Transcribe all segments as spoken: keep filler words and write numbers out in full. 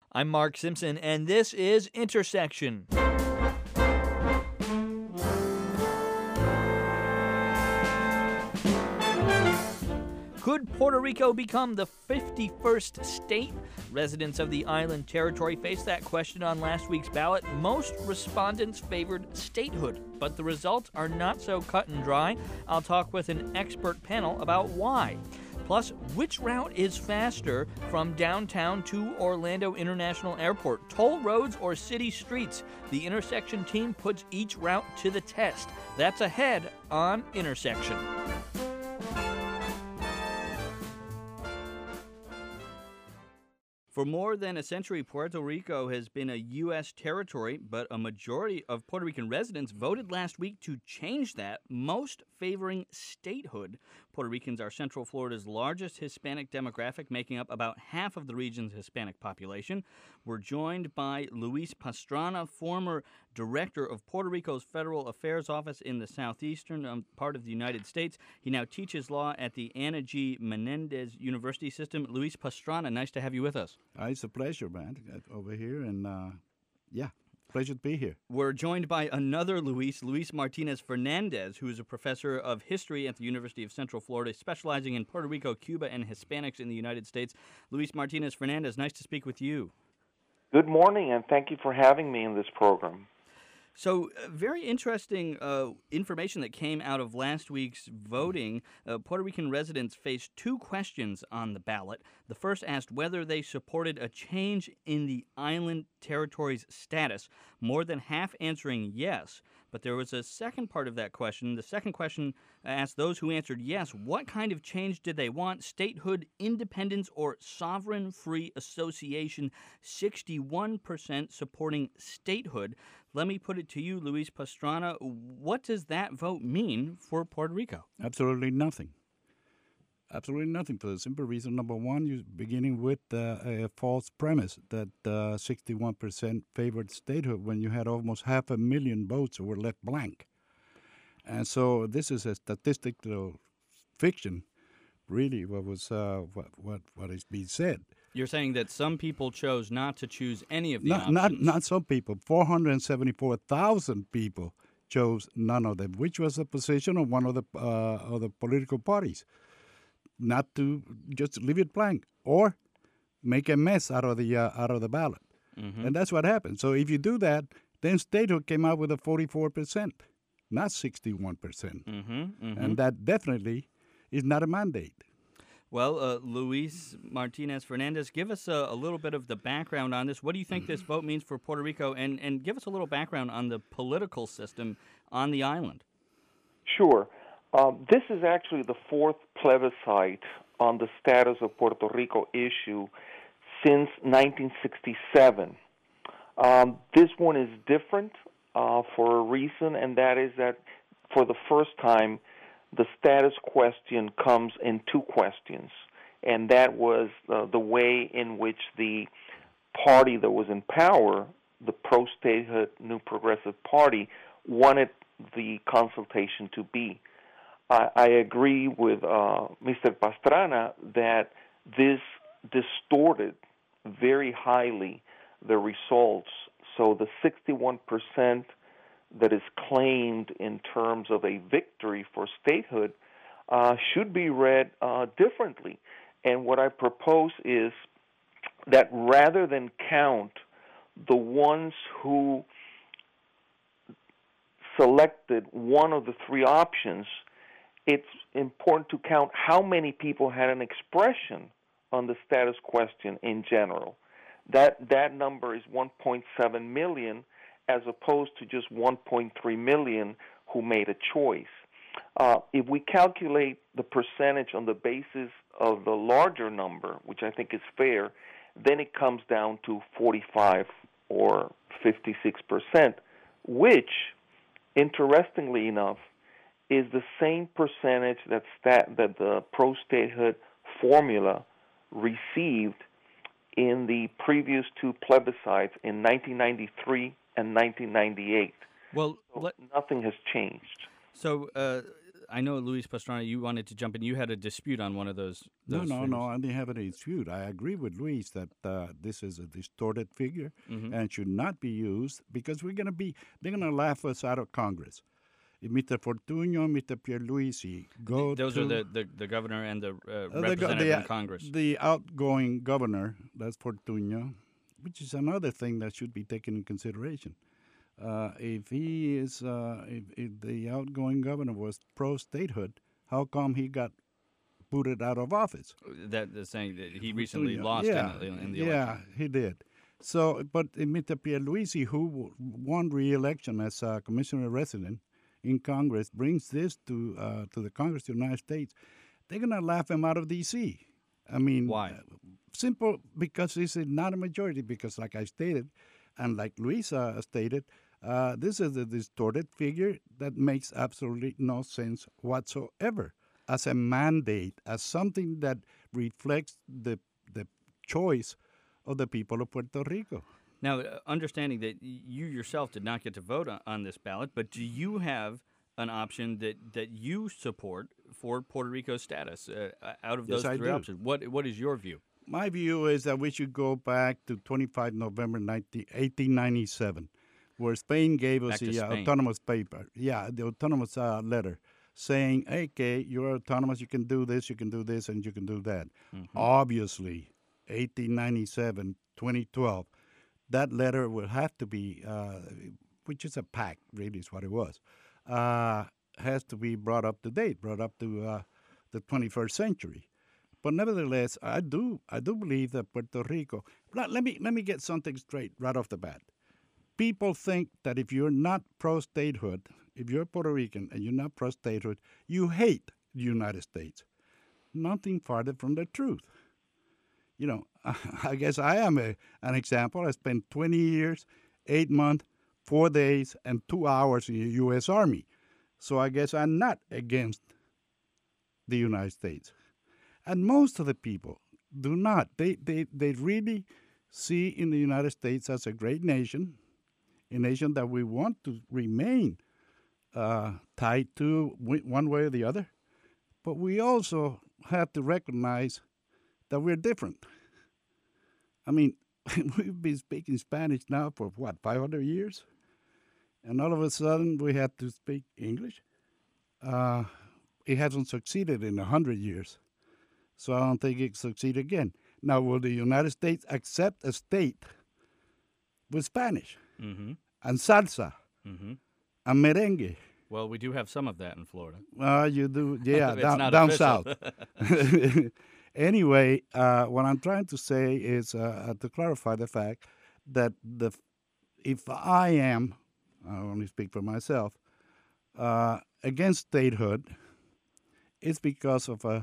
I'm Mark Simpson, and this is Intersection. Could Puerto Rico become the fifty-first state? Residents of the island territory faced that question on last week's ballot. Most respondents favored statehood, but the results are not so cut and dry. I'll talk with an expert panel about why. Plus, which route is faster from downtown to Orlando International Airport? Toll roads or city streets? The Intersection team puts each route to the test. That's ahead on Intersection. For more than a century, Puerto Rico has been a U S territory, but a majority of Puerto Rican residents voted last week to change that, most favoring statehood. Puerto Ricans are Central Florida's largest Hispanic demographic, making up about half of the region's Hispanic population. We're joined by Luis Pastrana, former director of Puerto Rico's Federal Affairs Office in the southeastern um, part of the United States. He now teaches law at the Ana G. Menendez University System. Luis Pastrana, nice to have you with us. Uh, it's a pleasure, man, over here, and uh, yeah, pleasure to be here. We're joined by another Luis, Luis Martinez Fernandez, who is a professor of history at the University of Central Florida, specializing in Puerto Rico, Cuba, and Hispanics in the United States. Luis Martinez Fernandez, nice to speak with you. Good morning, and thank you for having me in this program. So, uh, very interesting uh, information that came out of last week's voting. Uh, Puerto Rican residents faced two questions on the ballot. The first asked whether they supported a change in the island territory's status, more than half answering yes. But there was a second part of that question. The second question asked those who answered yes, what kind of change did they want? Statehood, independence, or sovereign-free association? sixty-one percent supporting statehood. Let me put it to you, Luis Pastrana. What does that vote mean for Puerto Rico? Absolutely nothing. Absolutely nothing, for the simple reason, number one, you're beginning with uh, a false premise that uh, sixty-one percent favored statehood when you had almost half a million votes that were left blank. And so this is a statistical fiction, really, what was uh, what, what what is being said. You're saying that some people chose not to choose any of the not, options. Not, not some people. four hundred seventy-four thousand people chose none of them, which was the position of one of the, uh, of the political parties. Not to just leave it blank or make a mess out of the uh, out of the ballot, mm-hmm. And that's what happened. So if you do that, then statehood came out with a forty-four percent, not sixty-one percent, mm-hmm, mm-hmm. And that definitely is not a mandate. Well, uh, Luis Martinez Fernandez, give us a, a little bit of the background on this. What do you think this vote means for Puerto Rico, and and give us a little background on the political system on the island? Sure. Um, this is actually the fourth plebiscite on the status of Puerto Rico issue since nineteen sixty-seven. Um, this one is different uh, for a reason, and that is that for the first time, the status question comes in two questions, and that was uh, the way in which the party that was in power, the pro-statehood New Progressive Party, wanted the consultation to be. I agree with uh, Mister Pastrana that this distorted very highly the results. So the sixty-one percent that is claimed in terms of a victory for statehood uh, should be read uh, differently. And what I propose is that rather than count the ones who selected one of the three options, it's important to count how many people had an expression on the status question in general. That that number is one point seven million as opposed to just one point three million who made a choice. Uh, if we calculate the percentage on the basis of the larger number, which I think is fair, then it comes down to forty-five or fifty-six percent, which, interestingly enough, is the same percentage that stat, that the pro-statehood formula received in the previous two plebiscites in nineteen ninety-three and nineteen ninety-eight. Well, so let, nothing has changed. So uh, I know, Luis Pastrana, you wanted to jump in. You had a dispute on one of those. those no, no, figures. no. I didn't have any dispute. I agree with Luis that uh, this is a distorted figure Mhm. and should not be used because we're going to be, they're going to laugh us out of Congress. If Mister Fortunio and Mister Pierluisi go Those to are the, the, the governor and the uh, uh, the, go- representative the, in Congress. the outgoing governor, that's Fortunio, which is another thing that should be taken in consideration. Uh, if he is, uh, if, if the outgoing governor was pro-statehood, how come he got booted out of office? That is saying that he recently Fortunio. lost yeah, in, in the yeah, election. he did. So, but uh, Mister Pierluisi, who w- won re-election as a commissioner resident in Congress, brings this to uh, to the Congress of the United States. They're gonna laugh him out of D C. I mean, Why? uh, simple because this is not a majority. Because, like I stated, and like Luisa stated, uh, this is a distorted figure that makes absolutely no sense whatsoever as a mandate, as something that reflects the the choice of the people of Puerto Rico. Now, uh, understanding that y- you yourself did not get to vote on, on this ballot, but do you have an option that, that you support for Puerto Rico's status uh, uh, out of Yes, those I three do. options? What What is your view? My view is that we should go back to twenty-five November eighteen ninety-seven, where Spain gave us Back to the uh, Spain. autonomous paper. Yeah, the autonomous uh, letter saying, hey, okay, you're autonomous, you can do this, you can do this, and you can do that. Mm-hmm. Obviously, eighteen ninety-seven, twenty twelve, that letter will have to be, uh, which is a pact, really is what it was, uh, has to be brought up to date, brought up to uh, the twenty-first century. But nevertheless, I do I do believe that Puerto Rico. Let, let me let me get something straight right off the bat. People think that if you're not pro-statehood, if you're Puerto Rican and you're not pro-statehood, you hate the United States. Nothing farther from the truth. You know, I guess I am a, an example. I spent twenty years, eight months, four days, and two hours in the U S Army. So I guess I'm not against the United States. And most of the people do not. They, they, they really see in the United States as a great nation, a nation that we want to remain uh, tied to one way or the other. But we also have to recognize that we're different. I mean, we've been speaking Spanish now for, what, five hundred years? And all of a sudden we have to speak English? Uh, it hasn't succeeded in one hundred years. So I don't think it succeed again. Now, will the United States accept a state with Spanish Mm-hmm. and salsa Mm-hmm. and merengue? Well, we do have some of that in Florida. Uh, you do, yeah, It's down, not down official. south. Anyway, uh, what I'm trying to say is uh, to clarify the fact that the if I am, I only speak for myself, uh, against statehood, it's because of a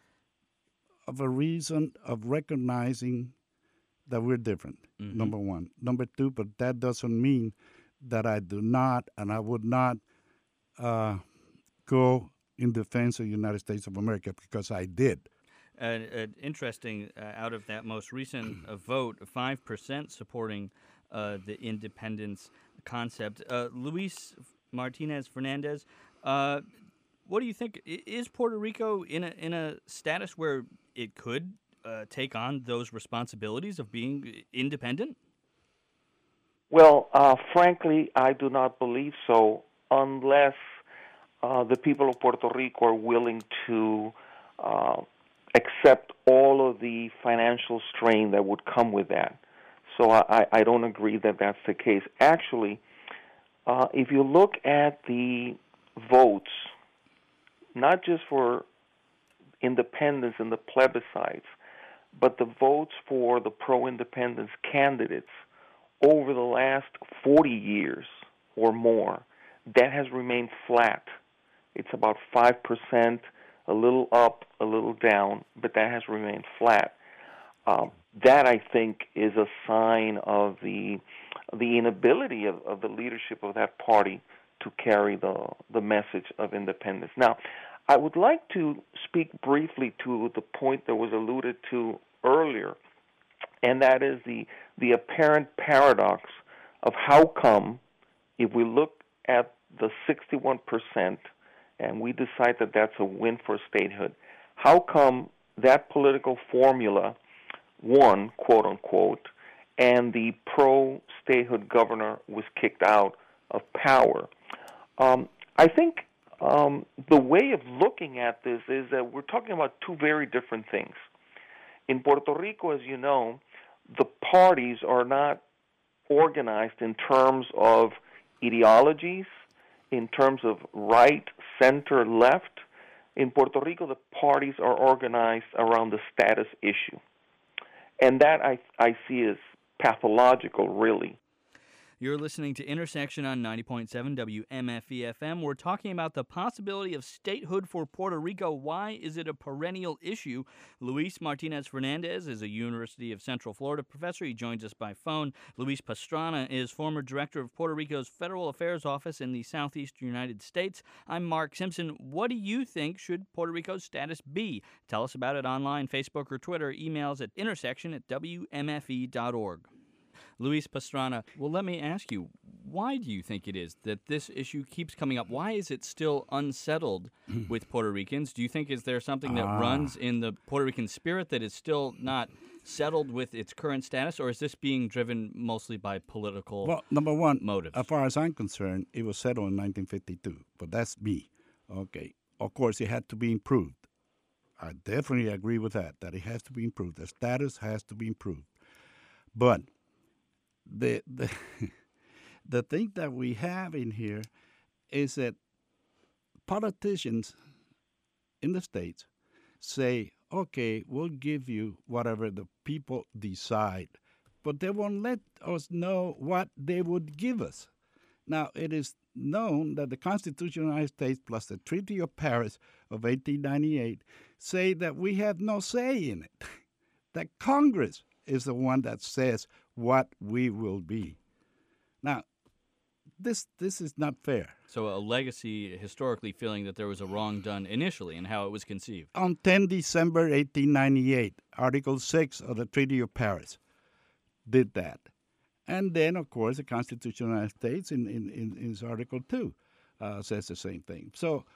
of a reason of recognizing that we're different, Mhm. number one. Number two, but that doesn't mean that I do not and I would not uh, go in defense of the United States of America because I did. Uh, uh, interesting, uh, out of that most recent uh, vote, five percent supporting uh, the independence concept. Uh, Luis Martinez Fernandez, uh, what do you think? I- Is Puerto Rico in a, in a status where it could uh, take on those responsibilities of being independent? Well, uh, frankly, I do not believe so unless uh, the people of Puerto Rico are willing to uh, accept all of the financial strain that would come with that. So I, I don't agree that that's the case. Actually, uh, if you look at the votes, not just for independence and the plebiscites, but the votes for the pro-independence candidates over the last forty years or more, that has remained flat. It's about five percent, a little up, a little down, but that has remained flat. Um, that, I think, is a sign of the the inability of, of the leadership of that party to carry the, the message of independence. Now, I would like to speak briefly to the point that was alluded to earlier, and that is the the apparent paradox of how come, if we look at the sixty-one percent and we decide that that's a win for statehood, how come that political formula won, quote unquote, and the pro-statehood governor was kicked out of power? Um, I think um, the way of looking at this is that we're talking about two very different things. In Puerto Rico, as you know, the parties are not organized in terms of ideologies, in terms of right, center, left. In Puerto Rico, the parties are organized around the status issue. And that I, I see as pathological, really. You're listening to Intersection on ninety point seven W M F E F M. We're talking about the possibility of statehood for Puerto Rico. Why is it a perennial issue? Luis Martinez-Fernandez is a University of Central Florida professor. He joins us by phone. Luis Pastrana is former director of Puerto Rico's Federal Affairs Office in the Southeastern United States. I'm Mark Simpson. What do you think should Puerto Rico's status be? Tell us about it online, Facebook or Twitter. Emails at intersection at W M F E dot org. Luis Pastrana, well, let me ask you, why do you think it is that this issue keeps coming up? Why is it still unsettled with Puerto Ricans? Do you think is there something that ah. runs in the Puerto Rican spirit that is still not settled with its current status, or is this being driven mostly by political Well, number one, motives? as far as I'm concerned, it was settled in nineteen fifty-two, but that's me. Okay. Of course, it had to be improved. I definitely agree with that, that it has to be improved. The status has to be improved. But The the the thing that we have in here is that politicians in the states say, okay, we'll give you whatever the people decide, but they won't let us know what they would give us. Now, it is known that the Constitution of the United States plus the Treaty of Paris of eighteen ninety-eight say that we have no say in it, that Congress is the one that says what we will be. Now, this this is not fair. So a legacy historically feeling that there was a wrong done initially in how it was conceived. On the tenth of December eighteen ninety-eight, Article six of the Treaty of Paris did that. And then, of course, the Constitution of the United States in, in, in, in its Article two uh, says the same thing. So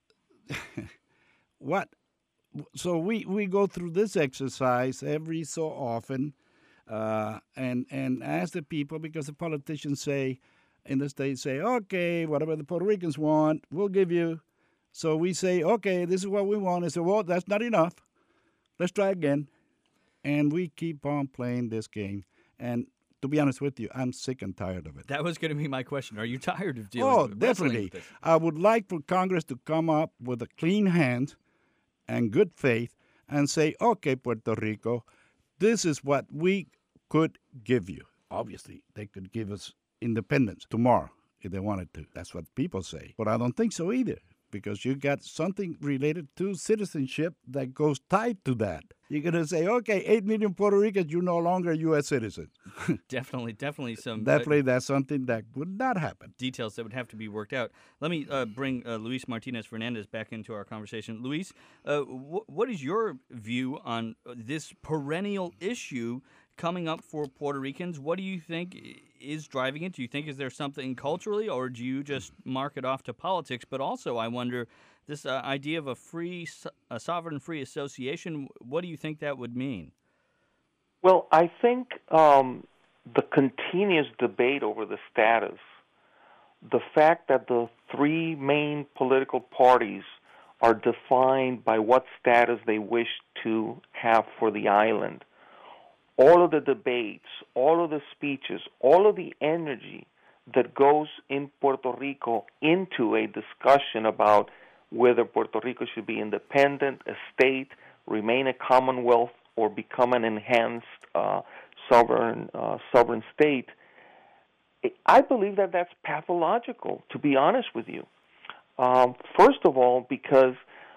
what? So we, we go through this exercise every so often uh, and, and ask the people, because the politicians say, in the States say, okay, whatever the Puerto Ricans want, we'll give you. So we say, okay, this is what we want. They say, well, that's not enough. Let's try again. And we keep on playing this game. And to be honest with you, I'm sick and tired of it. That was going to be my question. Are you tired of dealing oh, with definitely. with this? I would like for Congress to come up with a clean hand and good faith and say, okay, Puerto Rico, this is what we could give you. Obviously, they could give us independence tomorrow if they wanted to. That's what people say. But I don't think so either, because you got something related to citizenship that goes tied to that. You're going to say, okay, eight million Puerto Ricans, you're no longer U S citizens. Definitely, definitely some... Definitely, uh, that's something that would not happen. Details that would have to be worked out. Let me uh, bring uh, Luis Martinez-Fernandez back into our conversation. Luis, uh, wh- what is your view on this perennial issue coming up for Puerto Ricans? What do you think is driving it? Do you think is there something culturally, or do you just mark it off to politics? But also, I wonder, this uh, idea of a free, a sovereign free association, what do you think that would mean? Well, I think um, the continuous debate over the status, the fact that the three main political parties are defined by what status they wish to have for the island, all of the debates, all of the speeches, all of the energy that goes in Puerto Rico into a discussion about whether Puerto Rico should be independent, a state, remain a commonwealth, or become an enhanced uh, sovereign uh, sovereign state, I believe that that's pathological, to be honest with you. Um, first of all, because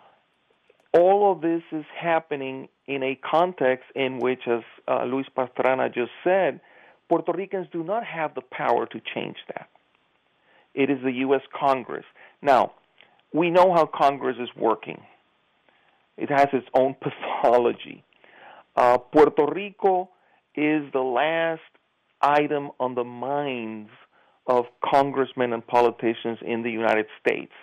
all of this is happening in a context in which, as uh, Luis Pastrana just said, Puerto Ricans do not have the power to change that. It is the U S Congress. Now, we know how Congress is working. It has its own pathology. Uh, Puerto Rico is the last item on the minds of congressmen and politicians in the United States.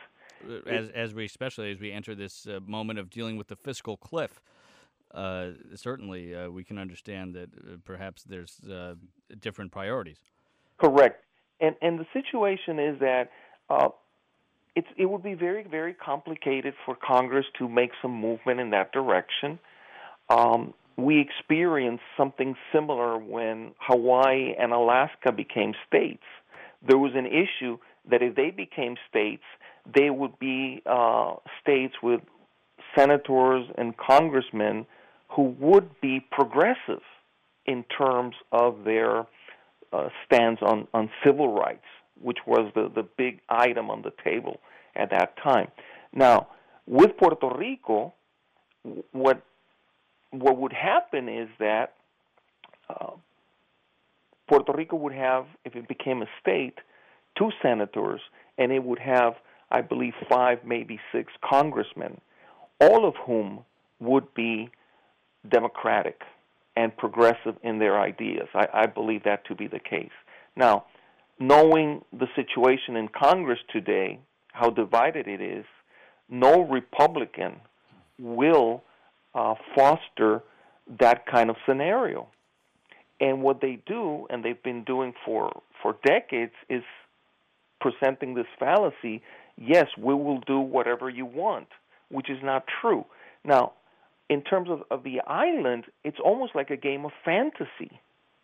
as as we especially as we enter this uh, moment of dealing with the fiscal cliff. Uh, certainly, uh, we can understand that uh, perhaps there's uh, different priorities. Correct, and and the situation is that uh, it's it would be very very complicated for Congress to make some movement in that direction. Um, we experienced something similar when Hawaii and Alaska became states. There was an issue that if they became states, they would be uh, states with senators and congressmen who would be progressive in terms of their uh, stance on, on civil rights, which was the, the big item on the table at that time. Now, with Puerto Rico, what what would happen is that uh, Puerto Rico would have, if it became a state, two senators, and it would have, I believe, five, maybe six congressmen, all of whom would be democratic and progressive in their ideas. I, I believe that to be the case. Now, knowing the situation in Congress today, how divided it is, no Republican will uh, foster that kind of scenario. And what they do, and they've been doing for, for decades, is presenting this fallacy, yes, we will do whatever you want, which is not true. Now, in terms of, of the island, it's almost like a game of fantasy.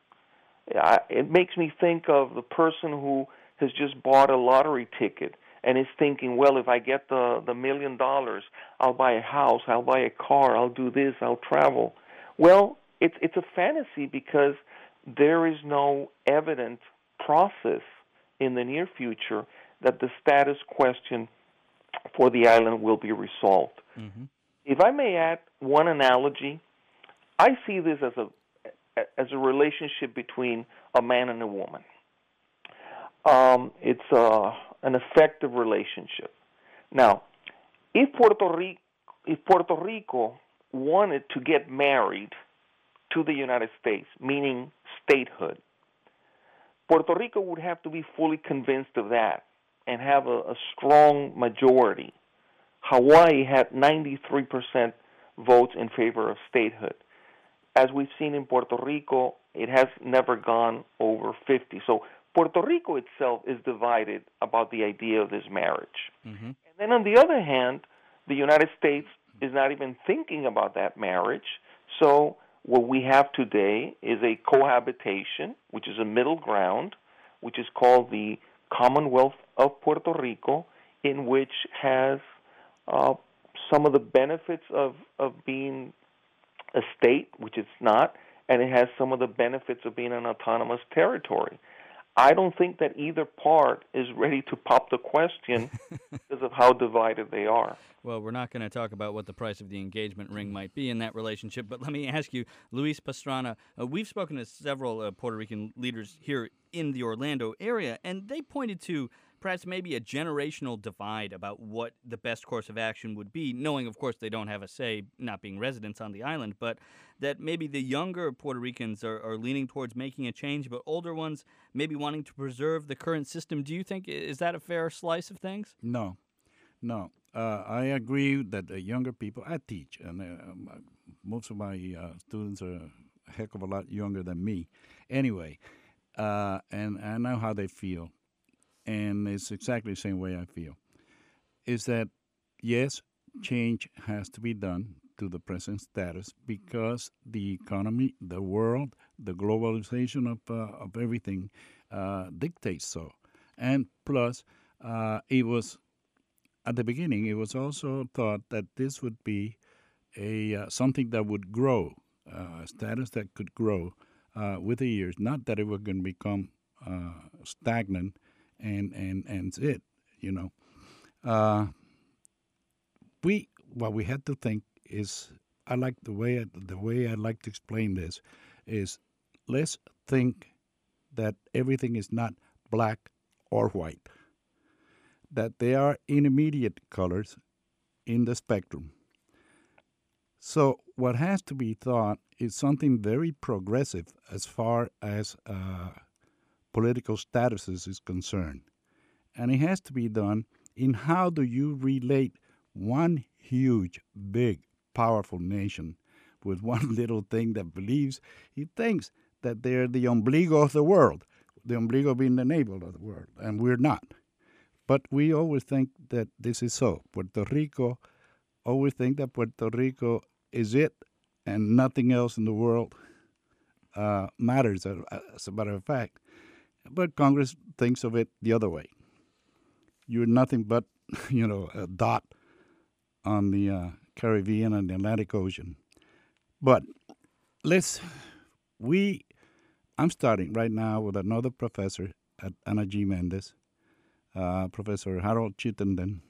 I, it makes me think of the person who has just bought a lottery ticket and is thinking, well, if I get the, the million dollars, I'll buy a house, I'll buy a car, I'll do this, I'll travel. Well, it's it's a fantasy because there is no evident process in the near future that the status question for the island will be resolved. Mm-hmm. If I may add one analogy, I see this as a as a relationship between a man and a woman. Um, it's a, an effective relationship. Now, if Puerto Rico, if Puerto Rico wanted to get married to the United States, meaning statehood, Puerto Rico would have to be fully convinced of that and have a, a strong majority. Hawaii had ninety-three percent votes in favor of statehood. As we've seen in Puerto Rico, it has never gone over fifty. So Puerto Rico itself is divided about the idea of this marriage. Mm-hmm. And then on the other hand, the United States is not even thinking about that marriage. So what we have today is a cohabitation, which is a middle ground, which is called the Commonwealth of Puerto Rico, in which has uh, some of the benefits of, of being a state, which it's not, and it has some of the benefits of being an autonomous territory. I don't think that either part is ready to pop the question because of how divided they are. Well, we're not going to talk about what the price of the engagement ring might be in that relationship, but let me ask you, Luis Pastrana, uh, we've spoken to several uh, Puerto Rican leaders here in the Orlando area, and they pointed to perhaps maybe a generational divide about what the best course of action would be, knowing, of course, they don't have a say, not being residents on the island, but that maybe the younger Puerto Ricans are, are leaning towards making a change, but older ones maybe wanting to preserve the current system. Do you think, is that a fair slice of things? No, no. Uh, I agree that the younger people, I teach, and uh, most of my uh, students are a heck of a lot younger than me. Anyway, uh, and I know how they feel. And it's exactly the same way I feel, is that, yes, change has to be done to the present status because the economy, the world, the globalization of uh, of everything uh, dictates so. And plus, uh, it was, at the beginning, it was also thought that this would be a uh, something that would grow, uh, a status that could grow uh, with the years, not that it was going to become uh, stagnant. And, and and it, you know, uh, we what we had to think is, I like the way I, the way I like to explain this is, let's think that everything is not black or white, that there are intermediate colors in the spectrum. So what has to be thought is something very progressive as far as uh, political statuses is concerned. And it has to be done in how do you relate one huge, big, powerful nation with one little thing that believes, he thinks that they're the ombligo of the world, the ombligo being the navel of the world, and we're not. But we always think that this is so. Puerto Rico, always think that Puerto Rico is it and nothing else in the world uh, matters, as a matter of fact. But Congress thinks of it the other way. You're nothing but, you know, a dot on the uh, Caribbean and the Atlantic Ocean. But let's, we, I'm starting right now with another professor at Ana G. Mendez, uh, Professor Harold Chittenden,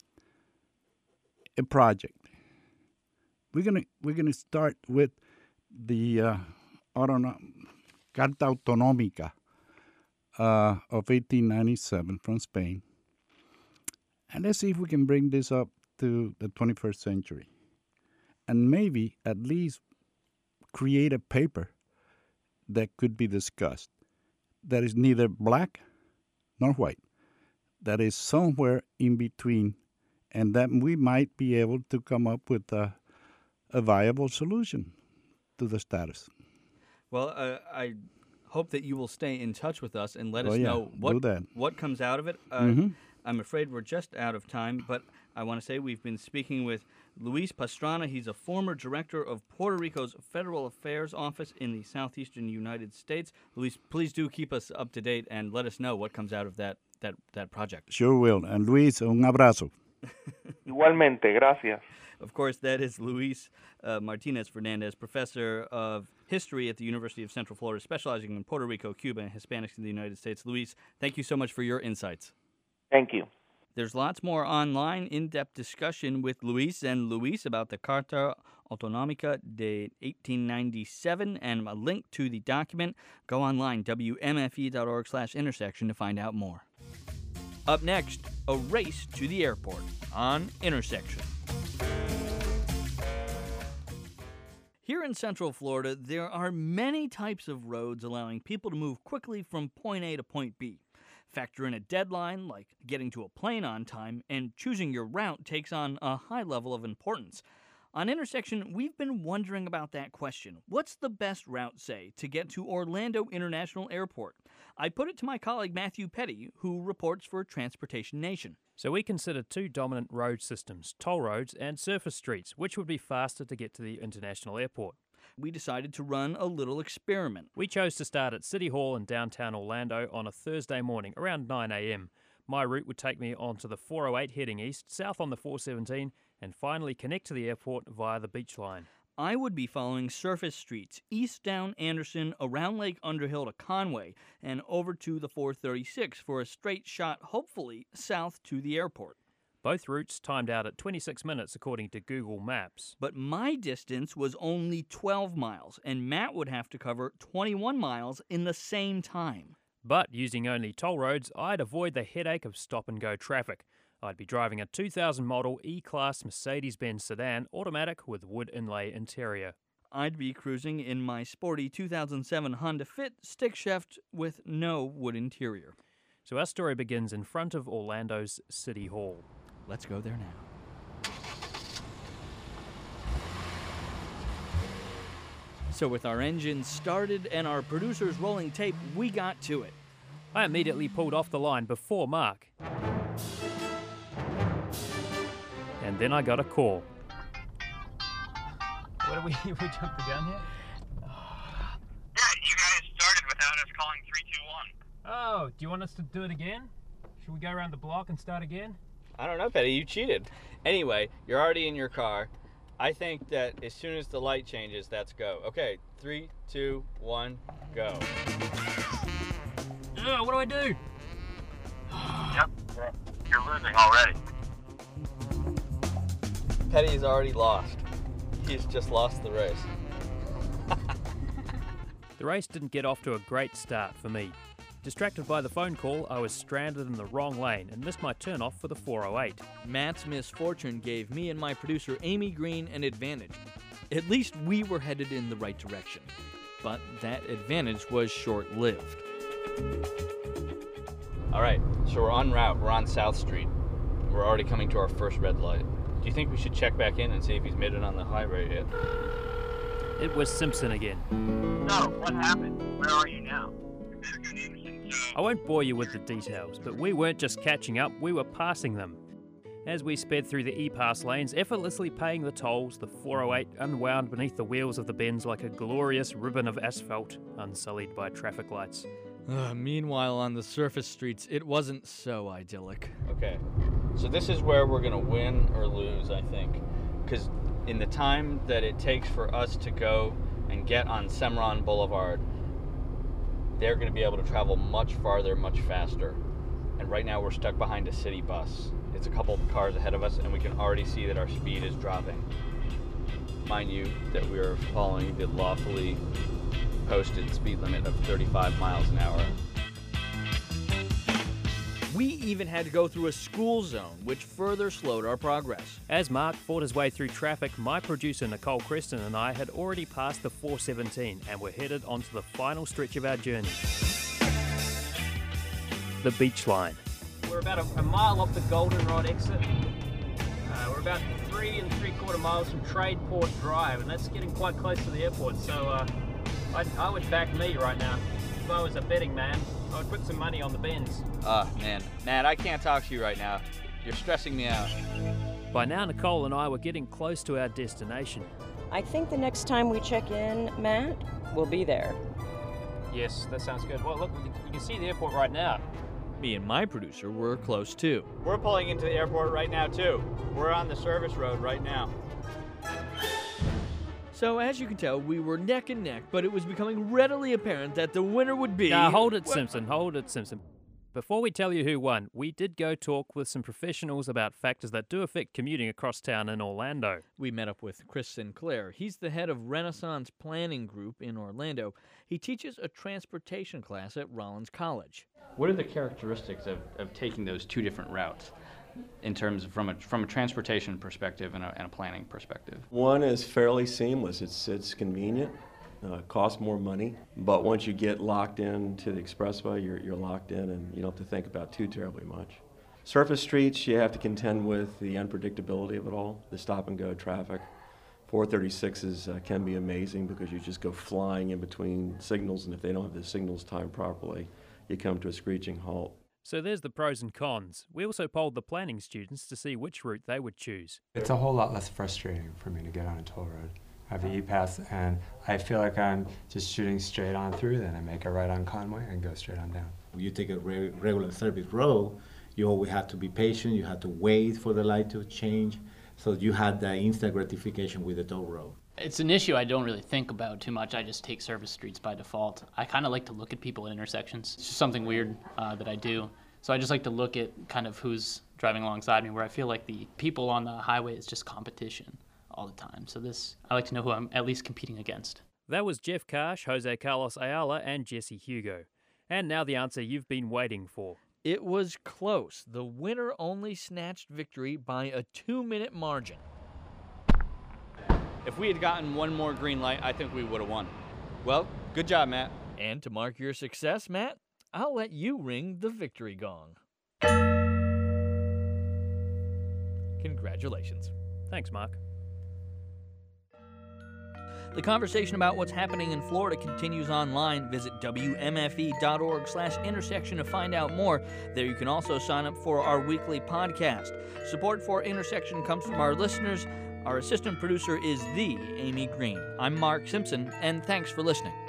a project. We're gonna we're gonna start with the uh, autonom- Carta Autonómica uh, of eighteen ninety-seven from Spain, and let's see if we can bring this up to the twenty-first century, and maybe at least create a paper that could be discussed that is neither black nor white, that is somewhere in between, and that we might be able to come up with a, a viable solution to the status. Well, uh, I hope that you will stay in touch with us and let oh, us yeah, know what, that. what comes out of it. Uh, mm-hmm. I'm afraid we're just out of time, but I want to say we've been speaking with Luis Pastrana. He's a former director of Puerto Rico's Federal Affairs Office in the southeastern United States. Luis, please do keep us up to date and let us know what comes out of that, that, that project. Sure will. And Luis, un abrazo. Igualmente, gracias. Of course, that is Luis uh, Martinez Fernandez, professor of history at the University of Central Florida, specializing in Puerto Rico, Cuba, and Hispanics in the United States. Luis, thank you so much for your insights. Thank you. There's lots more online in-depth discussion with Luis and Luis about the Carta Autonómica de eighteen ninety-seven and a link to the document. Go online, W M F E dot org slash intersection to find out more. Up next, a race to the airport on Intersection. Here in Central Florida, there are many types of roads allowing people to move quickly from point A to point B. Factor in a deadline, like getting to a plane on time, and choosing your route takes on a high level of importance. On Intersection, we've been wondering about that question. What's the best route, say, to get to Orlando International Airport? I put it to my colleague Matthew Petty, who reports for Transportation Nation. So we consider two dominant road systems, toll roads and surface streets, which would be faster to get to the international airport. We decided to run a little experiment. We chose to start at City Hall in downtown Orlando on a Thursday morning around nine a.m. My route would take me onto the four oh eight heading east, south on the four seventeen, and finally connect to the airport via the beach line. I would be following surface streets, east down Anderson, around Lake Underhill to Conway, and over to the four thirty-six for a straight shot, hopefully, south to the airport. Both routes timed out at twenty-six minutes according to Google Maps. But my distance was only twelve miles, and Matt would have to cover twenty-one miles in the same time. But using only toll roads, I'd avoid the headache of stop-and-go traffic. I'd be driving a two thousand model E-Class Mercedes-Benz sedan automatic with wood inlay interior. I'd be cruising in my sporty two thousand seven Honda Fit stick shift with no wood interior. So our story begins in front of Orlando's City Hall. Let's go there now. So with our engines started and our producers rolling tape, we got to it. I immediately pulled off the line before Mark. And then I got a call. What did we, we jump the gun here? Yeah, you guys started without us calling three two one. Oh, do you want us to do it again? Should we go around the block and start again? I don't know, Petty. You cheated. Anyway, you're already in your car. I think that as soon as the light changes, that's go. Okay, three, two, one, go. Ugh, what do I do? Yep, you're losing already. Petty's already lost. He's just lost the race. The race didn't get off to a great start for me. Distracted by the phone call, I was stranded in the wrong lane and missed my turn-off for the four oh eight. Matt's misfortune gave me and my producer Amy Green an advantage. At least we were headed in the right direction. But that advantage was short-lived. All right, so we're en route. We're on South Street. We're already coming to our first red light. Do you think we should check back in and see if he's made it on the highway yet? It was Simpson again. No, what happened? Where are you now? You better go to Anderson, so- I won't bore you with the details, but we weren't just catching up, we were passing them. As we sped through the E-Pass lanes, effortlessly paying the tolls, the four oh eight unwound beneath the wheels of the Benz like a glorious ribbon of asphalt, unsullied by traffic lights. Uh, meanwhile, on the surface streets, it wasn't so idyllic. Okay, so this is where we're going to win or lose, I think. Because in the time that it takes for us to go and get on Cimarron Boulevard, they're going to be able to travel much farther, much faster. And right now we're stuck behind a city bus. It's a couple of cars ahead of us, and we can already see that our speed is dropping. Mind you, that we are following the lawfully posted speed limit of thirty-five miles an hour. We even had to go through a school zone, which further slowed our progress. As Mark fought his way through traffic, my producer Nicole Creston and I had already passed the four seventeen and were headed onto the final stretch of our journey. The beach line. We're about a, a mile off the Goldenrod exit. Uh, we're about three and three quarter miles from Tradeport Drive, and that's getting quite close to the airport. So uh, I'd, I would back me right now. If I was a betting man, I would put some money on the Benz. Ah, man. Matt, I can't talk to you right now. You're stressing me out. By now, Nicole and I were getting close to our destination. I think the next time we check in, Matt, we'll be there. Yes, that sounds good. Well, look, you can see the airport right now. Me and my producer were close too. We're pulling into the airport right now, too. We're on the service road right now. So as you can tell, we were neck and neck, but it was becoming readily apparent that the winner would be... Now, hold it, Well- Simpson, hold it, Simpson. Before we tell you who won, we did go talk with some professionals about factors that do affect commuting across town in Orlando. We met up with Chris Sinclair. He's the head of Renaissance Planning Group in Orlando. He teaches a transportation class at Rollins College. What are the characteristics of, of taking those two different routes in terms of from a, from a transportation perspective and a, and a planning perspective? One is fairly seamless. It's, it's convenient. Uh, costs more money, but once you get locked into the expressway, you're, you're locked in and you don't have to think about too terribly much. Surface streets, you have to contend with the unpredictability of it all, the stop-and-go traffic. four thirty-sixes uh, can be amazing because you just go flying in between signals, and if they don't have the signals timed properly, you come to a screeching halt. So there's the pros and cons. We also polled the planning students to see which route they would choose. It's a whole lot less frustrating for me to get on a toll road. I have an E-Pass, and I feel like I'm just shooting straight on through, then I make a right on Conway and go straight on down. When you take a re- regular service road, you always have to be patient, you have to wait for the light to change, so you had that instant gratification with the toll road. It's an issue I don't really think about too much. I just take service streets by default. I kind of like to look at people at intersections. It's just something weird uh, that I do. So I just like to look at kind of who's driving alongside me, where I feel like the people on the highway is just competition all the time. So this, I like to know who I'm at least competing against. That was Jeff Karsh, Jose Carlos Ayala, and Jesse Hugo. And now the answer you've been waiting for. It was close. The winner only snatched victory by a two-minute margin. If we had gotten one more green light, I think we would have won. Well, good job, Matt. And to mark your success, Matt, I'll let you ring the victory gong. Congratulations. Thanks, Mark. The conversation about what's happening in Florida continues online. Visit W M F E dot org slash intersection to find out more. There you can also sign up for our weekly podcast. Support for Intersection comes from our listeners. Our assistant producer is the Amy Green. I'm Mark Simpson, and thanks for listening.